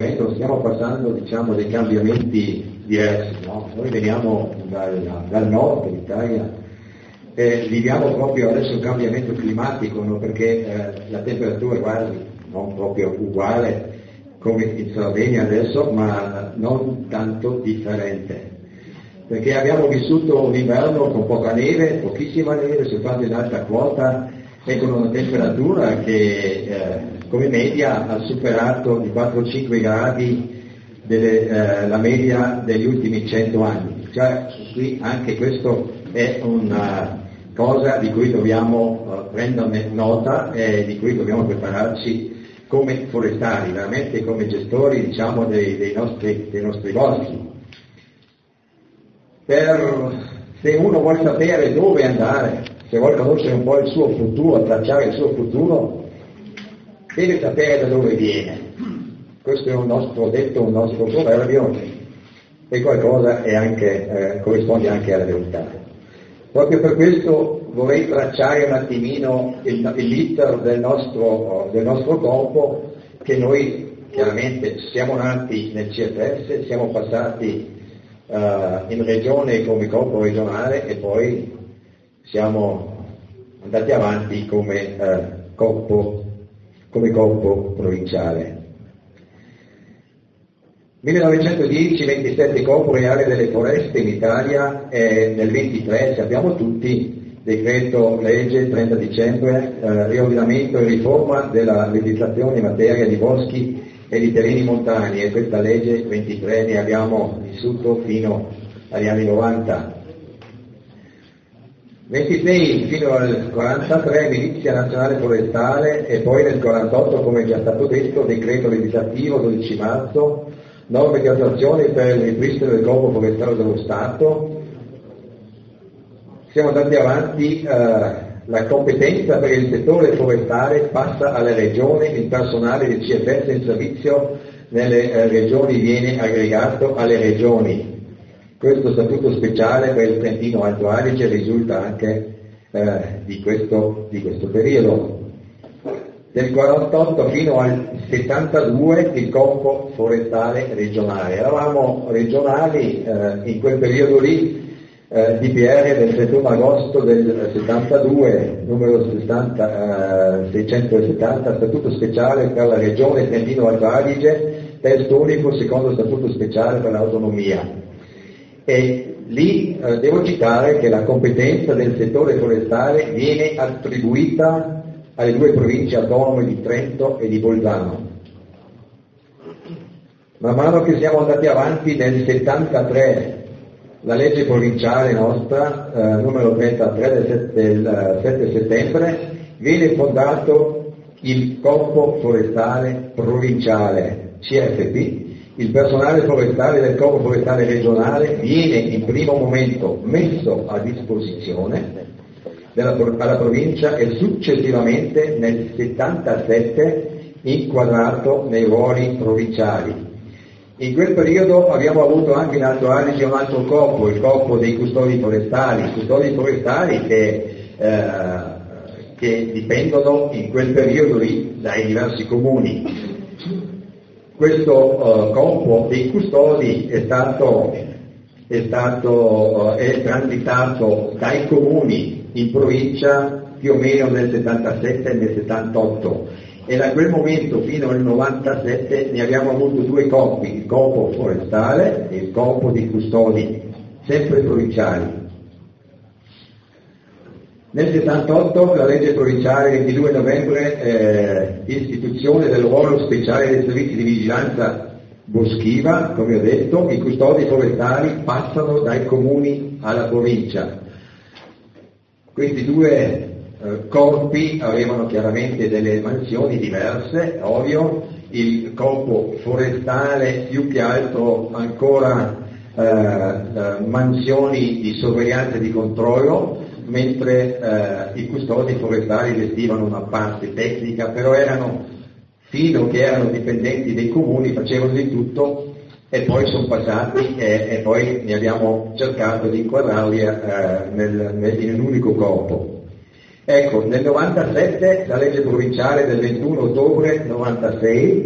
stiamo passando, diciamo, dei cambiamenti diversi, no? Noi veniamo dal nord dell'Italia e viviamo proprio adesso un cambiamento climatico, no? Perché la temperatura è quasi non proprio uguale come in Sardegna adesso, ma non tanto differente. Perché abbiamo vissuto un inverno con poca neve, pochissima neve, soltanto in alta quota, e con una temperatura che come media ha superato di 4-5 gradi la media degli ultimi 100 anni. Cioè, qui anche questo è una cosa di cui dobbiamo prenderne nota e di cui dobbiamo prepararci come forestali, veramente come gestori, diciamo, dei nostri boschi. Se uno vuole sapere dove andare, se vuole conoscere un po' il suo futuro, tracciare il suo futuro, deve sapere da dove viene. Questo è un nostro detto, un nostro proverbio, e qualcosa è anche, corrisponde anche alla verità. Proprio per questo vorrei tracciare un attimino l'iter del nostro corpo, che noi chiaramente siamo nati nel CFS, siamo passati in regione come corpo regionale e poi siamo andati avanti come corpo provinciale. 1910, 27 corpo reale delle foreste in Italia, e nel 23 sappiamo tutti, decreto legge 30 dicembre, riordinamento e riforma della legislazione in materia di boschi e di terreni montani, e questa legge 23 ne abbiamo vissuto fino agli anni 90. 26 fino al 43 milizia nazionale forestale, e poi nel 48, come già stato detto, decreto legislativo 12 marzo, norme di attuazione per il ripristino del corpo forestale dello Stato. Siamo andati avanti, la competenza per il settore forestale passa alle regioni, il personale del CFS in servizio nelle regioni viene aggregato alle regioni. Questo statuto speciale per il Trentino Alto Adige risulta anche di questo periodo. Del 48 fino al 72 il corpo forestale regionale. Eravamo regionali in quel periodo lì, DPR del 31 agosto del 72, numero 670, statuto speciale per la regione Trentino Alto Adige, testo unico secondo statuto speciale per l'autonomia. E lì devo citare che la competenza del settore forestale viene attribuita alle due province autonome di Trento e di Bolzano. Man mano che siamo andati avanti, nel 73 la legge provinciale nostra, numero 33 del 7 settembre, viene fondato il corpo forestale provinciale, CFP. Il personale forestale del corpo forestale regionale viene in primo momento messo a disposizione alla provincia e successivamente nel 77 inquadrato nei ruoli provinciali. In quel periodo abbiamo avuto anche in Alto Adige un altro corpo, il corpo dei custodi forestali che dipendono in quel periodo lì dai diversi comuni. Questo corpo dei custodi è transitato dai comuni in provincia più o meno nel 77 e nel 78, e da quel momento fino al 97 ne abbiamo avuto due corpi, il corpo forestale e il corpo di custodi, sempre provinciali. Nel 78 la legge provinciale 22 novembre, istituzione del ruolo speciale dei servizi di vigilanza boschiva, come ho detto, i custodi forestali passano dai comuni alla provincia. Questi due corpi avevano chiaramente delle mansioni diverse, ovvio, il corpo forestale più che altro ancora mansioni di sorveglianza e di controllo, mentre i custodi forestali gestivano una parte tecnica, però fino che erano dipendenti dei comuni, facevano di tutto, e poi sono passati e poi ne abbiamo cercato di inquadrarli in un unico corpo. Ecco, nel 97 la legge provinciale del 21 ottobre 96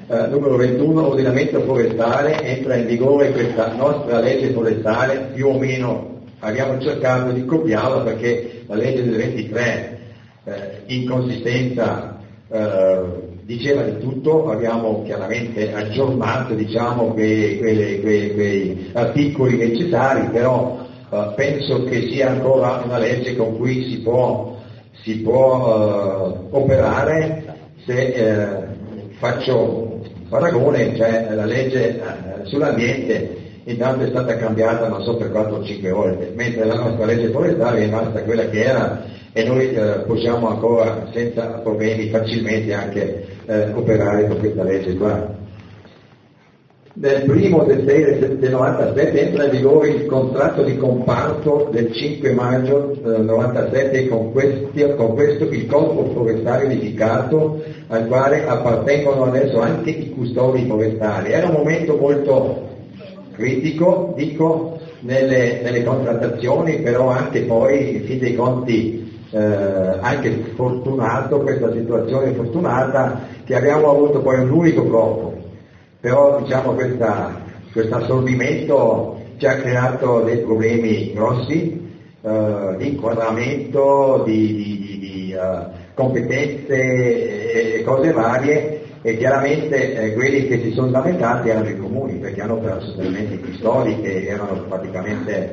numero 21, ordinamento forestale, entra in vigore questa nostra legge forestale, più o meno abbiamo cercato di copiarla perché la legge del 23 in consistenza diceva di tutto, abbiamo chiaramente aggiornato diciamo quei articoli necessari, però penso che sia ancora una legge con cui si può operare. Se faccio paragone, cioè la legge sull'ambiente intanto è stata cambiata non so per 4 o 5 volte, mentre la nostra legge forestale è rimasta quella che era e noi possiamo ancora senza problemi facilmente anche operare con questa legge qua. Nel 1° del 97 entra in vigore il contratto di comparto del 5 maggio 97 con questo il corpo forestale unificato al quale appartengono adesso anche i custodi forestali. Era un momento molto critico, dico, nelle contrattazioni, però anche poi in fin dei conti anche fortunato, questa situazione fortunata che abbiamo avuto poi un unico corpo. Però diciamo questo assorbimento ci ha creato dei problemi grossi di inquadramento, di competenze e cose varie, e chiaramente quelli che si sono lamentati erano i comuni, perché hanno perso sostenimenti i custodi che erano praticamente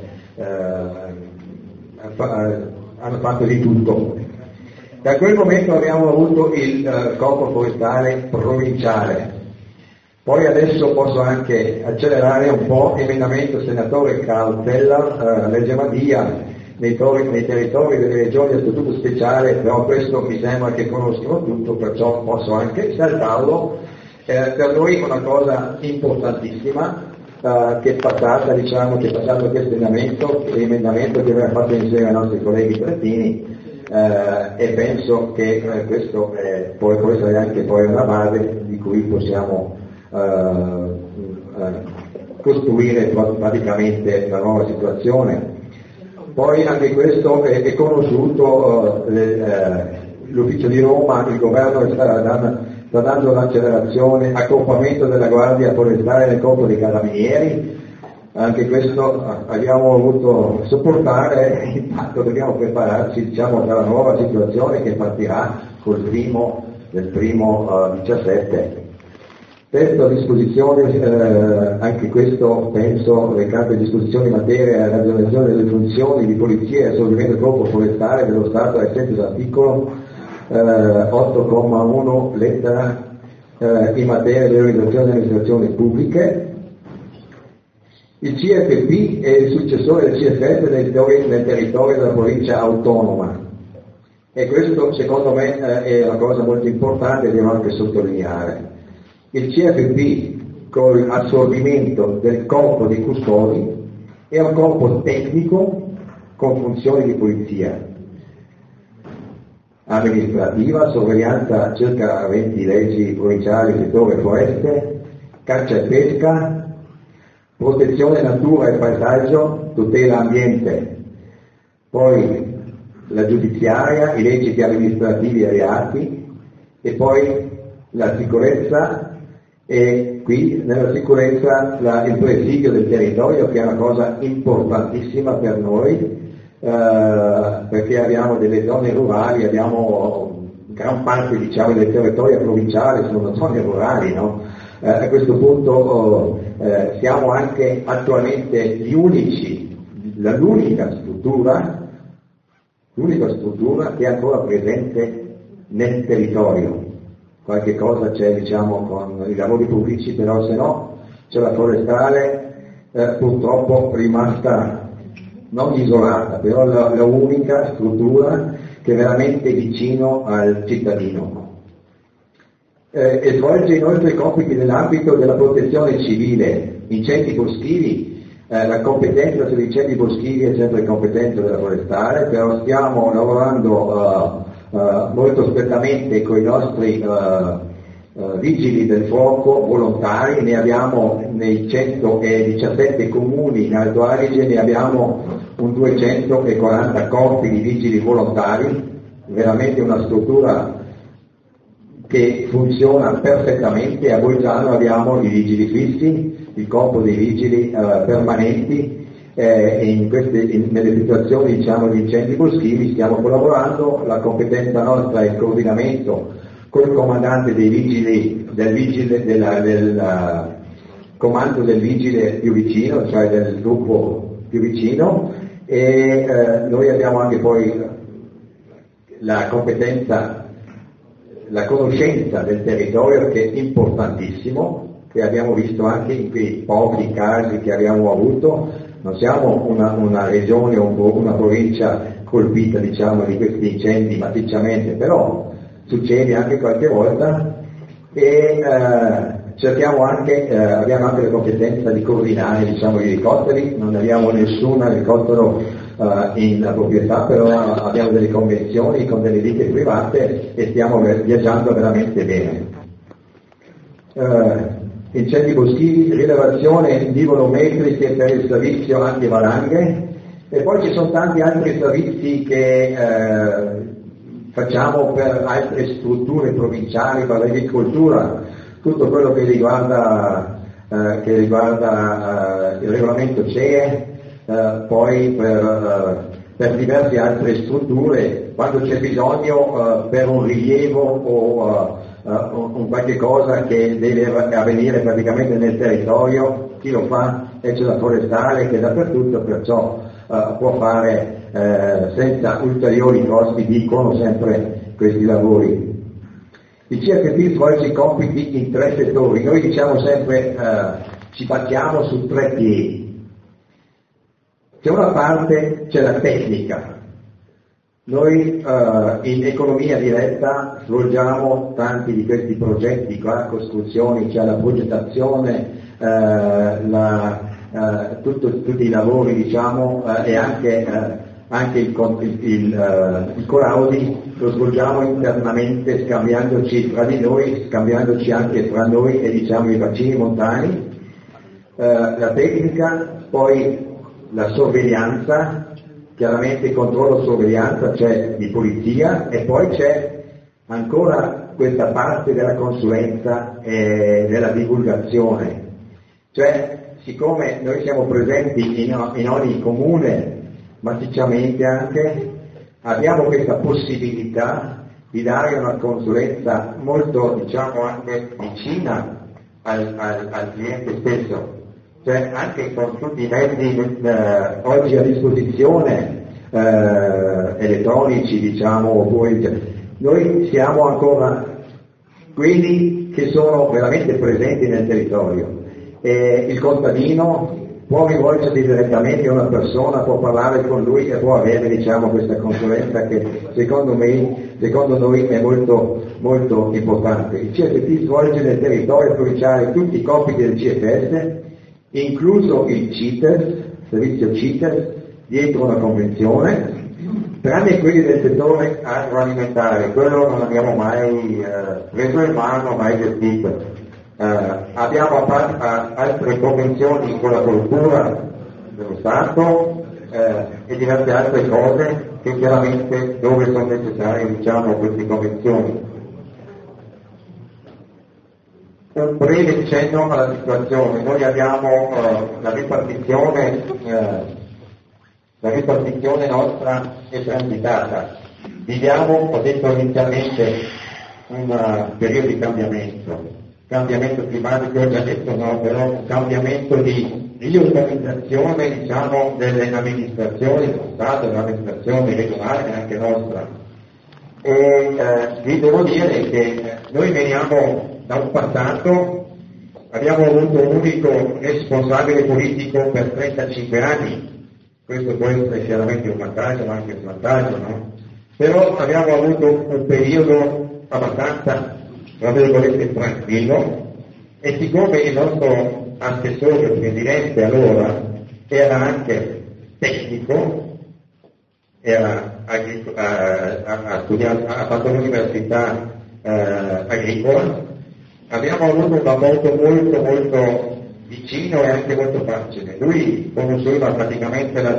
hanno fatto di tutto. Da quel momento abbiamo avuto il corpo forestale provinciale. Poi adesso posso anche accelerare un po', emendamento senatore Cautella, legge Madia, nei territori delle regioni a statuto speciale, però questo mi sembra che conoscono tutto, perciò posso anche saltarlo. Per noi una cosa importantissima che è passata, diciamo, che è passato questo emendamento che aveva fatto insieme ai nostri colleghi Trentini, e penso che questo può essere anche poi una base di cui possiamo costruire praticamente la nuova situazione. Poi anche questo è conosciuto, l'ufficio di Roma, il governo sta dando l'accelerazione, accorpamento della Guardia Forestale nel corpo dei Carabinieri, anche questo abbiamo voluto sopportare, intanto dobbiamo prepararci diciamo per la nuova situazione che partirà col primo 17. Testo a disposizione, anche questo penso recante disposizioni in materia alla realizzazione delle funzioni di polizia e assolvimento del corpo forestale dello Stato ai sensi dell'articolo 8,1 lettera in materia di organizzazione delle amministrazioni pubbliche. Il CFP è il successore del CFS nel territorio della provincia autonoma, e questo secondo me è una cosa molto importante e devo anche sottolineare. Il CFP, con l'assorbimento del corpo dei custodi, è un corpo tecnico con funzioni di polizia amministrativa, sorveglianza circa 20 leggi provinciali, settore foreste, caccia e pesca, protezione natura e paesaggio, tutela ambiente, poi la giudiziaria, i leggi amministrativi e reati, e poi la sicurezza. E qui nella sicurezza il presidio del territorio, che è una cosa importantissima per noi, perché abbiamo delle zone rurali, abbiamo gran parte diciamo del territorio provinciale sono zone rurali, no? A questo punto siamo anche attualmente l'unica struttura che è ancora presente nel territorio. Qualche cosa c'è diciamo con i lavori pubblici, però se no c'è la forestale purtroppo rimasta non isolata, però la unica struttura che è veramente vicino al cittadino. E svolge inoltre i compiti nell'ambito della protezione civile, incendi boschivi, la competenza sugli incendi boschivi è sempre competenza della forestale, però stiamo lavorando molto strettamente con i nostri vigili del fuoco volontari, ne abbiamo nei 117 comuni in Alto Adige, ne abbiamo un 240 corpi di vigili volontari, veramente una struttura che funziona perfettamente. A Bolzano abbiamo i vigili fissi, il corpo dei vigili permanenti, nelle situazioni diciamo di incendi boschivi stiamo collaborando. La competenza nostra è il coordinamento col comandante dei vigili, del comando del vigile più vicino, cioè del gruppo più vicino, e noi abbiamo anche poi la competenza, la conoscenza del territorio, che è importantissimo, che abbiamo visto anche in quei pochi casi che abbiamo avuto. Non siamo una regione o una provincia colpita diciamo di questi incendi massicciamente, però succede anche qualche volta, e cerchiamo anche, abbiamo anche la competenza di coordinare diciamo gli elicotteri. Non abbiamo nessun elicottero in proprietà, però abbiamo delle convenzioni con delle ditte private e stiamo viaggiando veramente bene. Incendi boschivi, rilevazione di volumetriche per il servizio antivalanghe, e poi ci sono tanti altri servizi che facciamo per altre strutture provinciali, per l'agricoltura, tutto quello che riguarda il regolamento CE, poi per diverse altre strutture, quando c'è bisogno per un rilievo o un qualche cosa che deve avvenire praticamente nel territorio, chi lo fa? C'è la forestale che è dappertutto, perciò può fare senza ulteriori costi, dicono sempre questi lavori. Il CFP svolge i compiti in 3 settori. Noi diciamo sempre, ci battiamo su 3 piedi. C'è una parte, c'è la tecnica. Noi in economia diretta svolgiamo tanti di questi progetti, costruzioni, c'è la progettazione, tutti i lavori diciamo, e anche il Coraudi lo svolgiamo internamente, scambiandoci tra di noi, scambiandoci anche tra noi e diciamo i bacini montani. La tecnica, poi la sorveglianza, chiaramente controllo sorveglianza c'è di polizia, e poi c'è ancora questa parte della consulenza e della divulgazione. Cioè, siccome noi siamo presenti in ogni comune, massicciamente anche, abbiamo questa possibilità di dare una consulenza molto, diciamo, anche vicina al cliente stesso. Cioè anche con tutti i mezzi oggi a disposizione elettronici, diciamo, noi siamo ancora quelli che sono veramente presenti nel territorio. Il contadino può rivolgersi direttamente a una persona, può parlare con lui e può avere diciamo questa consulenza che secondo noi è molto, molto importante. Il CFP svolge nel territorio provinciale tutti i compiti del CFS, incluso il CITES, servizio CITES, dietro una convenzione, tranne quelli del settore agroalimentare, quello non abbiamo mai preso in mano, mai gestito. Abbiamo altre convenzioni con la cultura dello Stato e diverse altre cose che chiaramente dove sono necessarie diciamo queste convenzioni. Un breve cenno alla situazione. Noi abbiamo la ripartizione nostra è transitata. Viviamo, ho detto inizialmente, un periodo di cambiamento climatico, ho già detto no, però un cambiamento di riorganizzazione diciamo delle amministrazioni dello Stato, dell'amministrazione regionale e anche nostra. E vi devo dire che noi veniamo da un passato, abbiamo avuto un unico responsabile politico per 35 anni, questo può essere chiaramente un vantaggio ma anche un svantaggio, no? Però abbiamo avuto un periodo abbastanza, tra virgolette, tranquillo, e siccome il nostro assessore presidente allora era anche tecnico, ha fatto l'università agricola, abbiamo avuto un rapporto molto molto vicino e anche molto facile. Lui conosceva praticamente la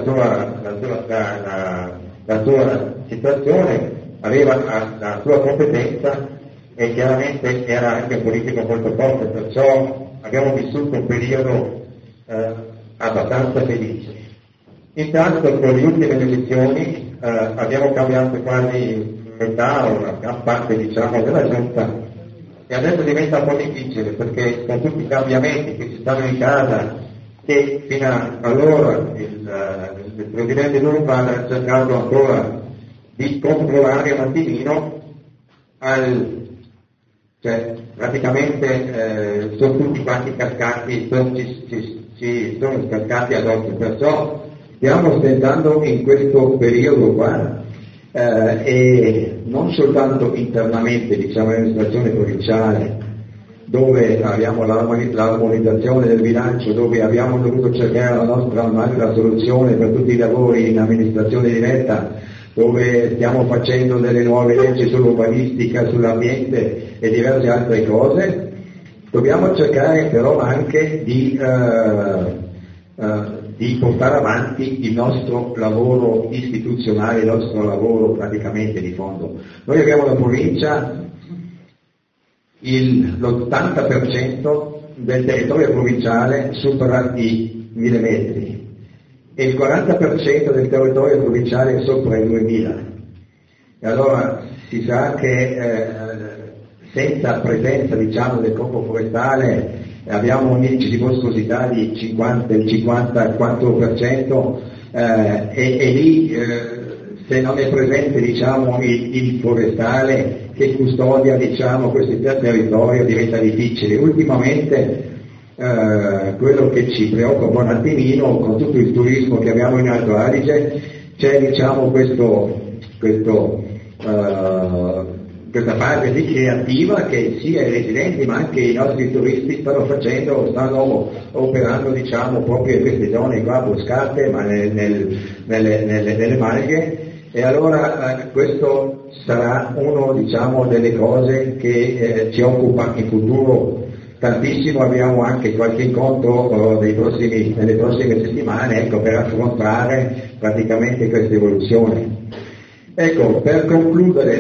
sua situazione, aveva la sua competenza e chiaramente era anche un politico molto forte, perciò abbiamo vissuto un periodo abbastanza felice. Intanto con le ultime elezioni abbiamo cambiato quasi metà o una gran parte diciamo della giunta e adesso diventa un po' difficile perché con tutti i cambiamenti che ci stanno in casa e fino a allora il Presidente Durban ha cercato ancora di controllare un attimino cioè praticamente sono tutti quanti cascati, ci sono cascati addosso, perciò stiamo stentando in questo periodo qua e non soltanto internamente, diciamo l'amministrazione provinciale, dove abbiamo l'armonizzazione del bilancio, dove abbiamo dovuto cercare la soluzione per tutti i lavori in amministrazione diretta, dove stiamo facendo delle nuove leggi sull'urbanistica, sull'ambiente e diverse altre cose, dobbiamo cercare però anche di portare avanti il nostro lavoro istituzionale, il nostro lavoro praticamente di fondo. Noi abbiamo la provincia, l'80% del territorio provinciale supera i 1000 metri e il 40% del territorio provinciale sopra i 2000. E allora si sa che senza presenza diciamo del corpo forestale abbiamo un indice di boscosità del 54% e lì se non è presente diciamo il forestale che custodia diciamo questo territorio diventa difficile. Ultimamente quello che ci preoccupa un attimino con tutto il turismo che abbiamo in Alto Adige c'è diciamo questa fase di creativa che sia i residenti ma anche i nostri turisti stanno operando diciamo proprio in queste zone qua boscate ma nelle malghe e allora questo sarà uno diciamo delle cose che ci occupa in futuro tantissimo. Abbiamo anche qualche incontro nelle prossime settimane per affrontare praticamente questa evoluzione. Ecco, per concludere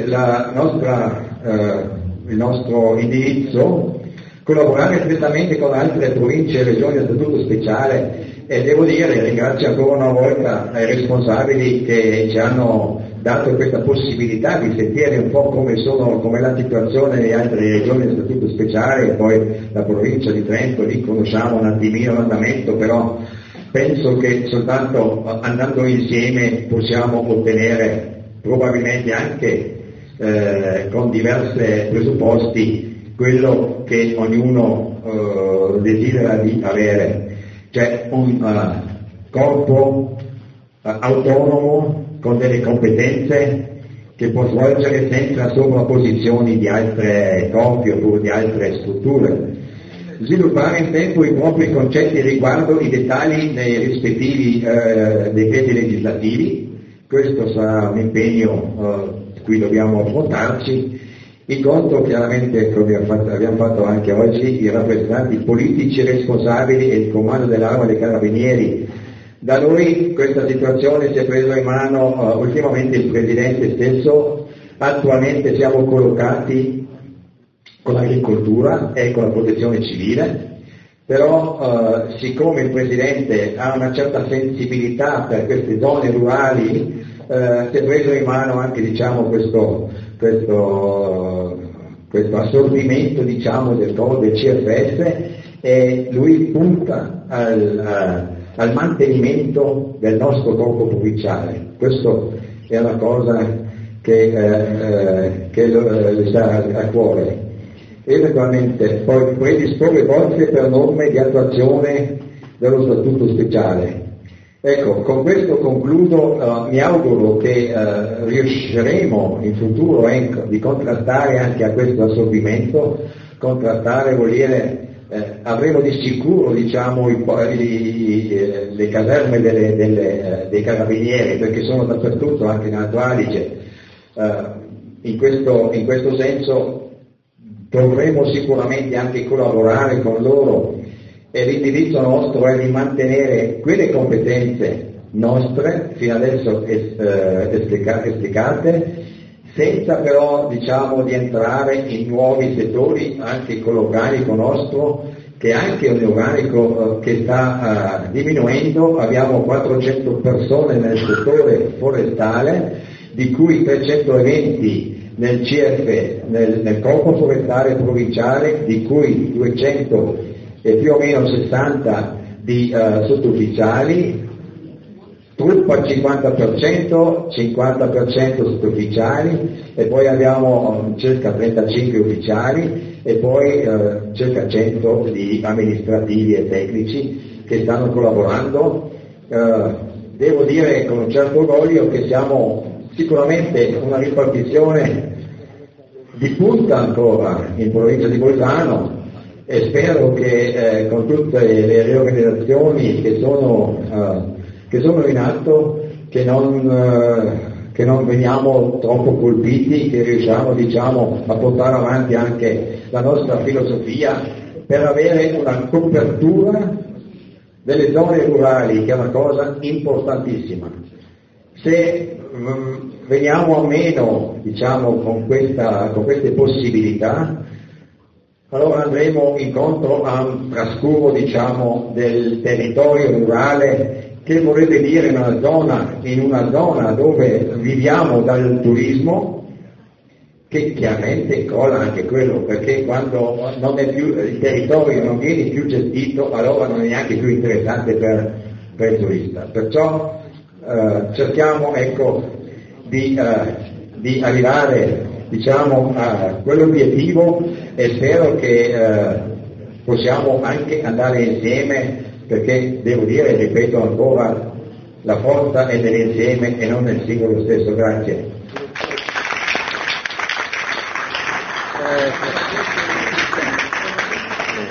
il nostro indirizzo, collaborare strettamente con altre province e regioni a statuto speciale e devo dire, ringrazio ancora una volta i responsabili che ci hanno dato questa possibilità di sentire un po' com'è la situazione nelle altre regioni a statuto speciale e poi la provincia di Trento, lì conosciamo un attimino l'andamento, però penso che soltanto andando insieme possiamo ottenere probabilmente anche con diversi presupposti quello che ognuno desidera di avere, cioè un corpo autonomo con delle competenze che può svolgere senza sovrapposizioni di altre corpi oppure di altre strutture. Sviluppare in tempo i propri concetti riguardo i dettagli nei rispettivi decreti legislativi. Questo sarà un impegno cui dobbiamo affrontarci. Il conto chiaramente, come abbiamo fatto anche oggi, i rappresentanti politici responsabili e il comando dell'Arma dei Carabinieri. Da noi questa situazione si è presa in mano ultimamente il Presidente stesso, attualmente siamo collocati con l'agricoltura e con la protezione civile. Però siccome il Presidente ha una certa sensibilità per queste zone rurali, si è preso in mano anche diciamo, questo assorbimento diciamo, del CFS e lui punta al mantenimento del nostro corpo provinciale. Questo è una cosa che le sta a cuore. Eventualmente poi predisporre bozze per norme di attuazione dello statuto speciale. Ecco, con questo concludo, mi auguro che riusciremo in futuro di contrastare anche a questo assorbimento. Contrastare vuol dire avremo di sicuro diciamo, le caserme dei carabinieri, perché sono dappertutto anche in Alto Adige. In questo senso dovremo sicuramente anche collaborare con loro e l'indirizzo nostro è di mantenere quelle competenze nostre fino adesso esplicate senza però diciamo di entrare in nuovi settori, anche con l'organico nostro, che è anche un organico che sta diminuendo. Abbiamo 400 persone nel settore forestale, di cui 320 nel CF, nel corpo forestale provinciale, di cui 200 e più o meno 60 di sottufficiali, truppa 50%, 50% sottufficiali, e poi abbiamo circa 35 ufficiali e poi circa 100 di amministrativi e tecnici che stanno collaborando. Devo dire con un certo orgoglio che siamo sicuramente una ripartizione di punta ancora in provincia di Bolzano, e spero che con tutte le riorganizzazioni che sono in atto, che non veniamo troppo colpiti, che riusciamo diciamo a portare avanti anche la nostra filosofia per avere una copertura delle zone rurali, che è una cosa importantissima. Se veniamo a meno diciamo con queste possibilità, allora andremo incontro a un trascuro diciamo del territorio rurale, che vorrebbe dire in una zona dove viviamo dal turismo, che chiaramente cola anche quello, perché quando non è più, il territorio non viene più gestito, allora non è neanche più interessante per il turista. Perciò cerchiamo di arrivare diciamo a quell'obiettivo, e spero che possiamo anche andare insieme, perché devo dire, ripeto ancora, la forza è nell'insieme e non nel singolo stesso. Grazie.